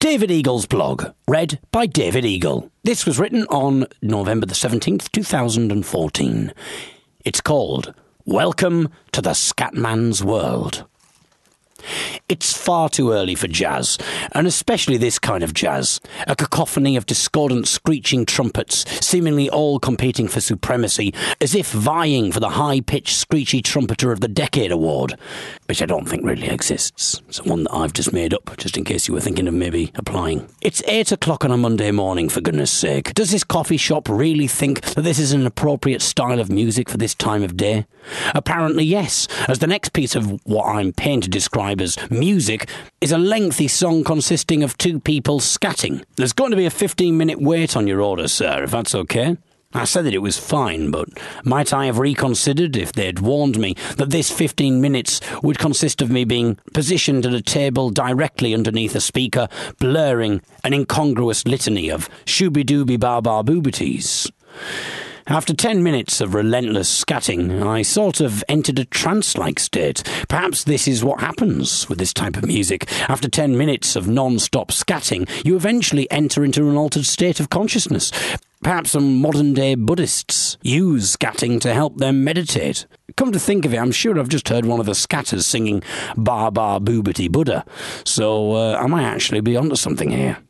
David Eagle's blog, read by David Eagle. This was written on November the 17th, 2014. It's called Welcome to the Scatman's World. It's far too early for jazz, and especially this kind of jazz. A cacophony of discordant screeching trumpets, seemingly all competing for supremacy, as if vying for the high-pitched screechy trumpeter of the Decade award, which I don't think really exists. It's one that I've just made up, just in case you were thinking of maybe applying. It's 8 o'clock on a Monday morning, for goodness sake. Does this coffee shop really think that this is an appropriate style of music for this time of day? Apparently yes, as the next piece of what I'm pained to describe as music is a lengthy song consisting of two people scatting. There's going to be a 15-minute wait on your order, sir, if that's okay. I said that it was fine, but might I have reconsidered if they'd warned me that this 15 minutes would consist of me being positioned at a table directly underneath a speaker, blurring an incongruous litany of shooby-dooby-ba-ba-boobities? After 10 minutes of relentless scatting, I sort of entered a trance-like state. Perhaps this is what happens with this type of music. After 10 minutes of non-stop scatting, you eventually enter into an altered state of consciousness. Perhaps some modern-day Buddhists use scatting to help them meditate. Come to think of it, I'm sure I've just heard one of the scatters singing Ba Ba Boobity Buddha, so I might actually be onto something here.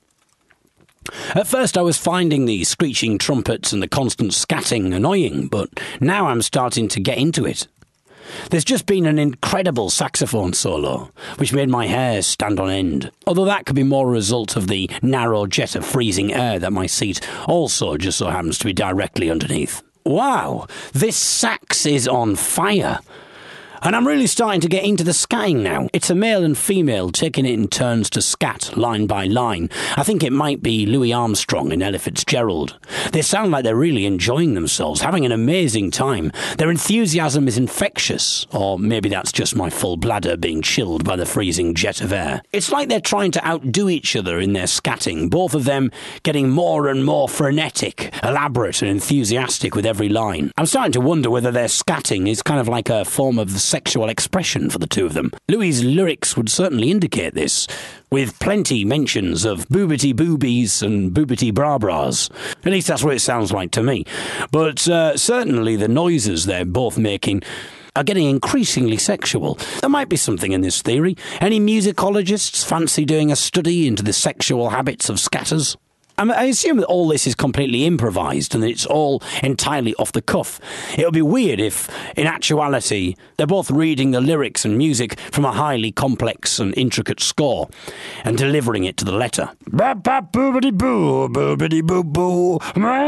At first I was finding the screeching trumpets and the constant scatting annoying, but now I'm starting to get into it. There's just been an incredible saxophone solo, which made my hair stand on end, although that could be more a result of the narrow jet of freezing air that my seat also just so happens to be directly underneath. Wow, this sax is on fire! And I'm really starting to get into the scatting now. It's a male and female taking it in turns to scat, line by line. I think it might be Louis Armstrong and Ella Fitzgerald. They sound like they're really enjoying themselves, having an amazing time. Their enthusiasm is infectious, or maybe that's just my full bladder being chilled by the freezing jet of air. It's like they're trying to outdo each other in their scatting, both of them getting more and more frenetic, elaborate and enthusiastic with every line. I'm starting to wonder whether their scatting is kind of like a form of sexual expression for the two of them. Louis' lyrics would certainly indicate this, with plenty mentions of boobity boobies and boobity bra-bras. At least that's what it sounds like to me. But certainly the noises they're both making are getting increasingly sexual. There might be something in this theory. Any musicologists fancy doing a study into the sexual habits of scatters? I assume that all this is completely improvised and that it's all entirely off the cuff. It would be weird if, in actuality, they're both reading the lyrics and music from a highly complex and intricate score and delivering it to the letter. Ba-ba-boobity-boo, boobity-boo-boo,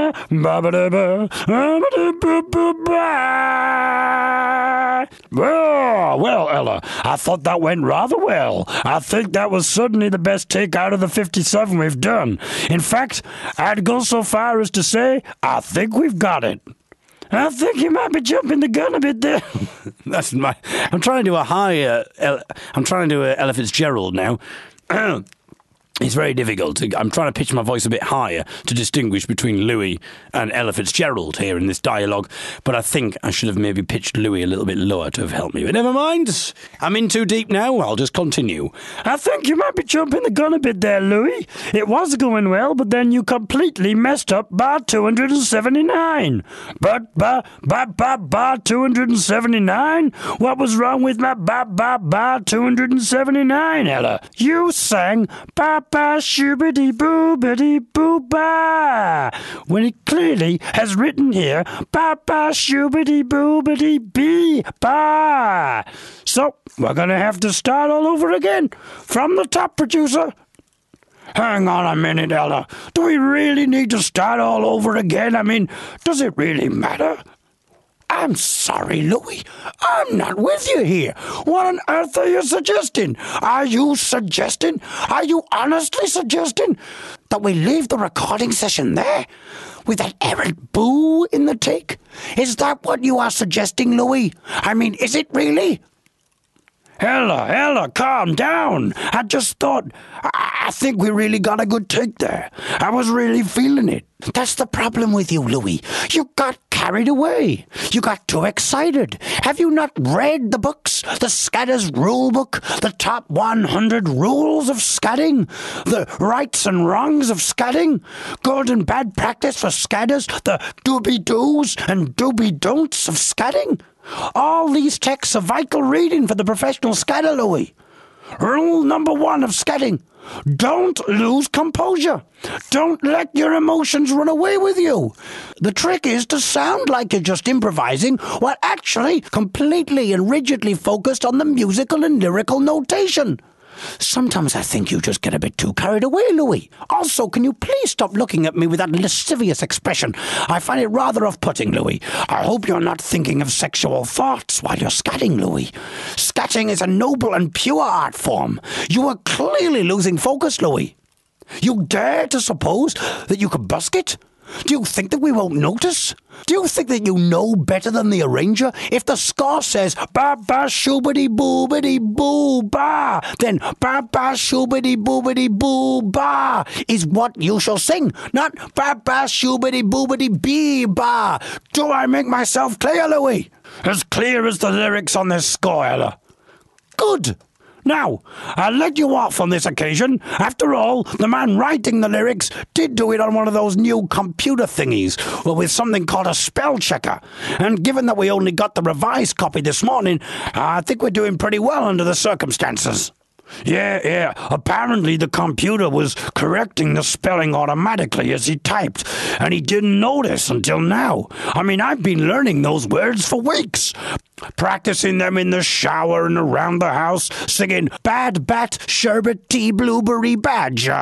ba-ba-da-ba, well, Ella, I thought that went rather well. I think that was certainly the best take out of the 57 we've done. In fact, I'd go so far as to say, I think we've got it. I think you might be jumping the gun a bit there. I'm trying to do a Ella Fitzgerald now. It's very difficult. I'm trying to pitch my voice a bit higher to distinguish between Louis and Ella Fitzgerald here in this dialogue, but I think I should have maybe pitched Louis a little bit lower to have helped me. But never mind. I'm in too deep now. I'll just continue. I think you might be jumping the gun a bit there, Louis. It was going well, but then you completely messed up bar 279. But bar 279? What was wrong with my bar 279, Ella? You sang bar shoobity boobity boo-ba, when it clearly has written here ba-ba shoobity boobity bee-ba. So we're going to have to start all over again from the top, producer. Hang on a minute, Ella. Do we really need to start all over again? I mean, does it really matter? I'm sorry, Louis. I'm not with you here. What on earth are you suggesting? Are you honestly suggesting that we leave the recording session there with that errant boo in the take? Is that what you are suggesting, Louis? I mean, is it really? Ella, calm down. I just thought, I think we really got a good take there. I was really feeling it. That's the problem with you, Louis. You got carried away. You got too excited. Have you not read the books? The Scatter's Rule Book? The top 100 rules of scatting? The rights and wrongs of scatting? Good and bad practice for scatters? The doobie-doos and doobie-don'ts of scatting? All these texts are vital reading for the professional scatter, Louis. Rule number 1 of scatting. Don't lose composure. Don't let your emotions run away with you. The trick is to sound like you're just improvising while actually completely and rigidly focused on the musical and lyrical notation. Sometimes I think you just get a bit too carried away, Louis. Also, can you please stop looking at me with that lascivious expression? I find it rather off-putting, Louis. I hope you're not thinking of sexual thoughts while you're scatting, Louis. Scatting is a noble and pure art form. You are clearly losing focus, Louis. You dare to suppose that you could busk it? Do you think that we won't notice? Do you think that you know better than the arranger? If the score says ba-ba shoobity boobity boo ba, then ba-ba shoobity boobity boo ba is what you shall sing, not ba-ba shoobity boobity bee ba. Do I make myself clear, Louis? As clear as the lyrics on this score, Ella. Good. Now, I'll let you off on this occasion. After all, the man writing the lyrics did do it on one of those new computer thingies, with something called a spell checker. And given that we only got the revised copy this morning, I think we're doing pretty well under the circumstances. Yeah. Apparently the computer was correcting the spelling automatically as he typed, and he didn't notice until now. I mean, I've been learning those words for weeks. Practicing them in the shower and around the house, singing Bad Bat, Sherbet Tea, Blueberry Badger.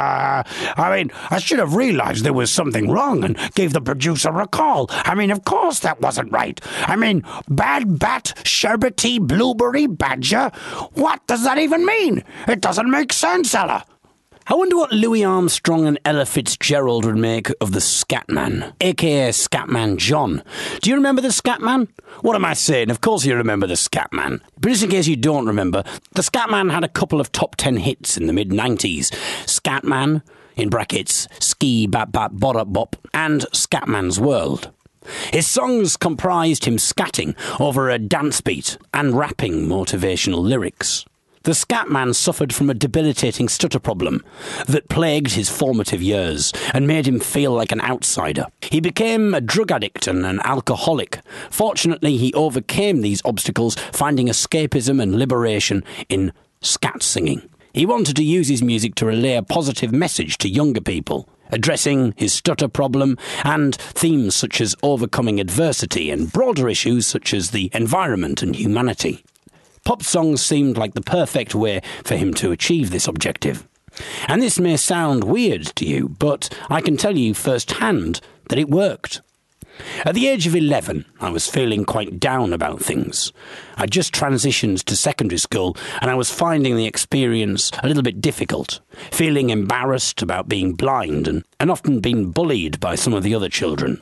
I mean, I should have realized there was something wrong and gave the producer a call. I mean, of course that wasn't right. I mean, Bad Bat, Sherbet Tea, Blueberry Badger? What does that even mean? It doesn't make sense, Ella. I wonder what Louis Armstrong and Ella Fitzgerald would make of the Scatman, a.k.a. Scatman John. Do you remember the Scatman? What am I saying? Of course you remember the Scatman. But just in case you don't remember, the Scatman had a couple of top 10 hits in the mid-90s. Scatman, in brackets, Ski Bap Bap Bop Bop, and Scatman's World. His songs comprised him scatting over a dance beat and rapping motivational lyrics. The Scatman suffered from a debilitating stutter problem that plagued his formative years and made him feel like an outsider. He became a drug addict and an alcoholic. Fortunately, he overcame these obstacles, finding escapism and liberation in scat singing. He wanted to use his music to relay a positive message to younger people, addressing his stutter problem and themes such as overcoming adversity and broader issues such as the environment and humanity. Pop songs seemed like the perfect way for him to achieve this objective. And this may sound weird to you, but I can tell you firsthand that it worked. At the age of 11, I was feeling quite down about things. I'd just transitioned to secondary school and I was finding the experience a little bit difficult, feeling embarrassed about being blind and often being bullied by some of the other children.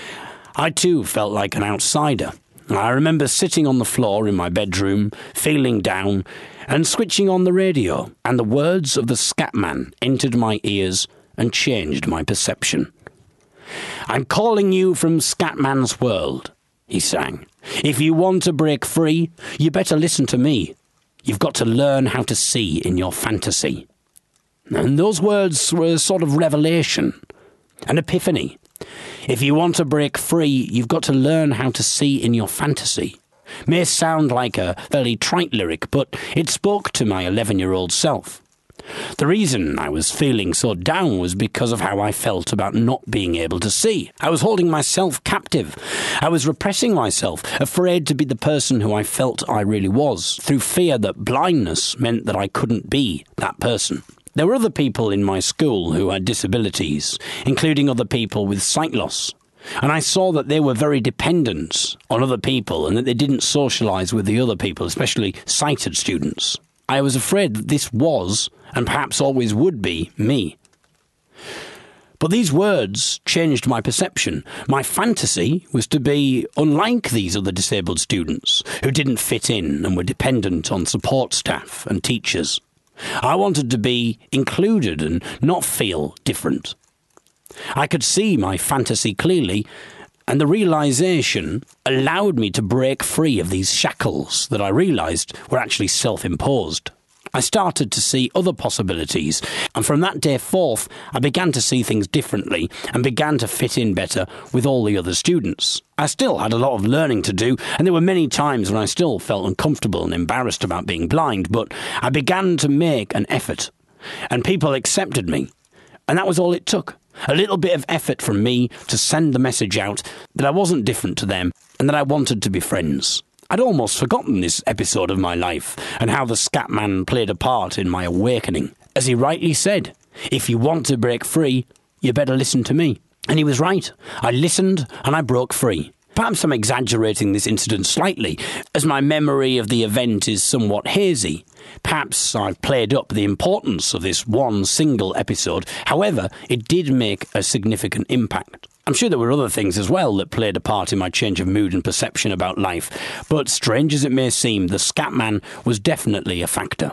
I too felt like an outsider. I remember sitting on the floor in my bedroom, feeling down, and switching on the radio, and the words of the Scatman entered my ears and changed my perception. "I'm calling you from Scatman's World," he sang. "If you want to break free, you better listen to me. You've got to learn how to see in your fantasy." And those words were a sort of revelation, an epiphany. If you want to break free, you've got to learn how to see in your fantasy. May sound like a fairly trite lyric, but it spoke to my 11-year-old self. The reason I was feeling so down was because of how I felt about not being able to see. I was holding myself captive. I was repressing myself, afraid to be the person who I felt I really was, through fear that blindness meant that I couldn't be that person. There were other people in my school who had disabilities, including other people with sight loss. And I saw that they were very dependent on other people and that they didn't socialise with the other people, especially sighted students. I was afraid that this was, and perhaps always would be, me. But these words changed my perception. My fantasy was to be unlike these other disabled students who didn't fit in and were dependent on support staff and teachers. I wanted to be included and not feel different. I could see my fantasy clearly, and the realisation allowed me to break free of these shackles that I realised were actually self-imposed. I started to see other possibilities, and from that day forth, I began to see things differently and began to fit in better with all the other students. I still had a lot of learning to do, and there were many times when I still felt uncomfortable and embarrassed about being blind, but I began to make an effort, and people accepted me, and that was all it took. A little bit of effort from me to send the message out that I wasn't different to them and that I wanted to be friends. I'd almost forgotten this episode of my life and how the Scatman played a part in my awakening. As he rightly said, if you want to break free, you better listen to me. And he was right. I listened and I broke free. Perhaps I'm exaggerating this incident slightly, as my memory of the event is somewhat hazy. Perhaps I've played up the importance of this one single episode. However, it did make a significant impact. I'm sure there were other things as well that played a part in my change of mood and perception about life, but strange as it may seem, the Scatman was definitely a factor.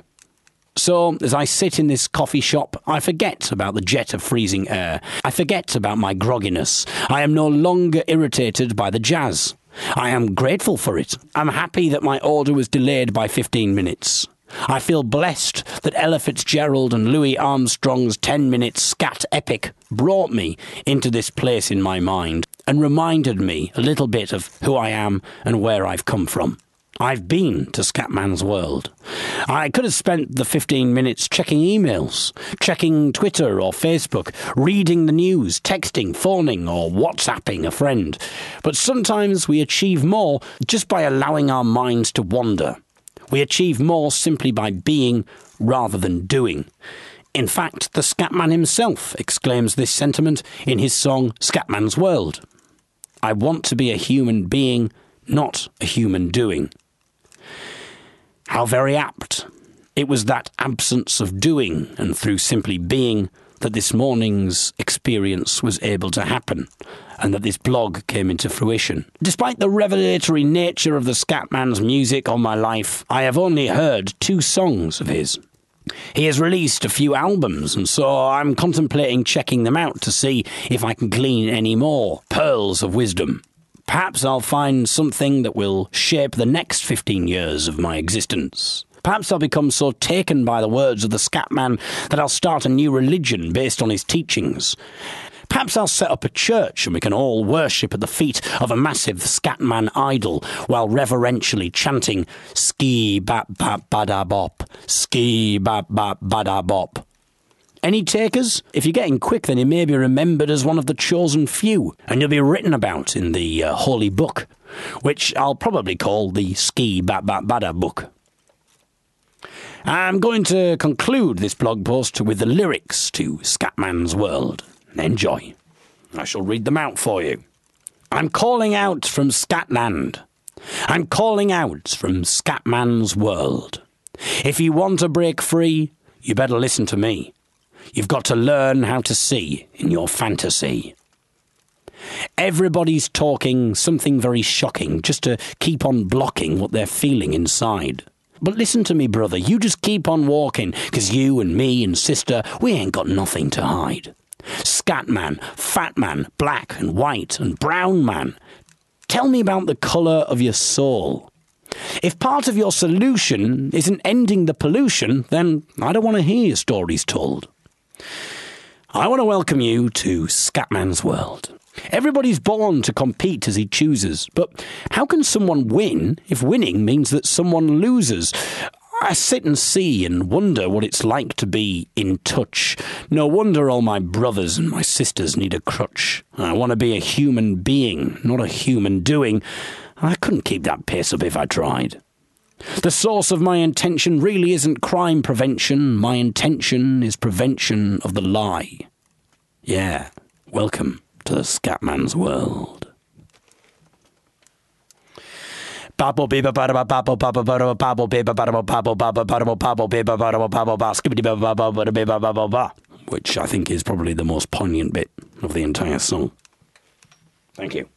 So, as I sit in this coffee shop, I forget about the jet of freezing air. I forget about my grogginess. I am no longer irritated by the jazz. I am grateful for it. I'm happy that my order was delayed by 15 minutes. I feel blessed that Ella Fitzgerald and Louis Armstrong's 10-minute scat epic brought me into this place in my mind and reminded me a little bit of who I am and where I've come from. I've been to Scatman's world. I could have spent the 15 minutes checking emails, checking Twitter or Facebook, reading the news, texting, phoning or WhatsApping a friend. But sometimes we achieve more just by allowing our minds to wander. We achieve more simply by being rather than doing. In fact, the Scatman himself exclaims this sentiment in his song Scatman's World. I want to be a human being, not a human doing. How very apt. It was that absence of doing and through simply being that this morning's experience was able to happen and that this blog came into fruition. Despite the revelatory nature of the Scatman's music on my life, I have only heard 2 songs of his. He has released a few albums, and so I'm contemplating checking them out to see if I can glean any more pearls of wisdom. Perhaps I'll find something that will shape the next 15 years of my existence. Perhaps I'll become so taken by the words of the Scatman that I'll start a new religion based on his teachings. Perhaps I'll set up a church and we can all worship at the feet of a massive Scatman idol while reverentially chanting ski bap bap bada bop, ski bap bap bada bop. Any takers? If you're getting quick, then you may be remembered as one of the chosen few, and you'll be written about in the Holy Book, which I'll probably call the Ski Bap Bap Bada Book. I'm going to conclude this blog post with the lyrics to Scatman's World. Enjoy. I shall read them out for you. I'm calling out from Scatland. I'm calling out from Scatman's World. If you want to break free, you better listen to me. You've got to learn how to see in your fantasy. Everybody's talking something very shocking just to keep on blocking what they're feeling inside. But listen to me, brother, you just keep on walking, 'cause you and me and sister, we ain't got nothing to hide. Scatman, fat man, black and white and brown man, tell me about the colour of your soul. If part of your solution isn't ending the pollution, then I don't want to hear your stories told. I want to welcome you to Scatman's World. Everybody's born to compete as he chooses, but how can someone win if winning means that someone loses? I sit and see and wonder what it's like to be in touch. No wonder all my brothers and my sisters need a crutch. I want to be a human being, not a human doing. I couldn't keep that pace up if I tried. The source of my intention really isn't crime prevention. My intention is prevention of the lie. Yeah, welcome to the Scatman's World. Babble baby babble babble babble babble babble baby babble babble babble babble babble baby babble babble skibbity babble babble babble babble babble. which I think is probably the most poignant bit of the entire song. Thank you.